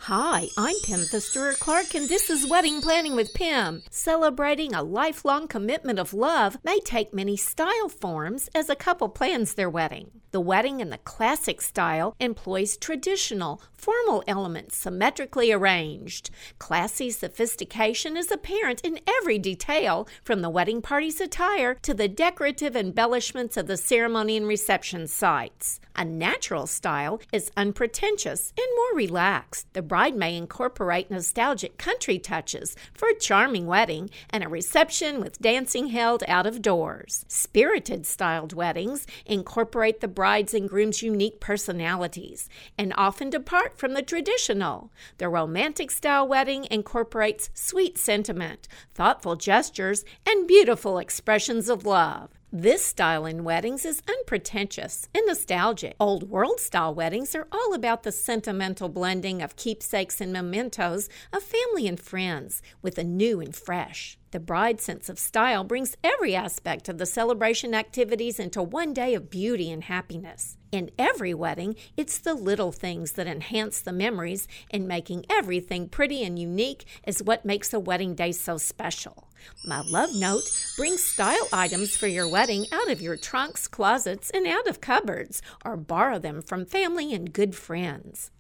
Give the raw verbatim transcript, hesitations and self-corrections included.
Hi, I'm Pam Stewart Clark, and this is Wedding Planning with Pam. Celebrating a lifelong commitment of love may take many style forms as a couple plans their wedding. The wedding in the classic style employs traditional, formal elements symmetrically arranged. Classy sophistication is apparent in every detail, from the wedding party's attire to the decorative embellishments of the ceremony and reception sites. A natural style is unpretentious and more relaxed. The bride may incorporate nostalgic country touches for a charming wedding and a reception with dancing held out of doors. Spirited styled weddings incorporate the bride's and groom's unique personalities and often depart from the traditional. The romantic style wedding incorporates sweet sentiment, thoughtful gestures, and beautiful expressions of love. This style in weddings is unpretentious and nostalgic. Old world style weddings are all about the sentimental blending of keepsakes and mementos of family and friends with the new and fresh. The bride's sense of style brings every aspect of the celebration activities into one day of beauty and happiness. In every wedding, it's the little things that enhance the memories, and making everything pretty and unique is what makes a wedding day so special. My love note: bring style items for your wedding out of your trunks, closets, and out of cupboards, or borrow them from family and good friends.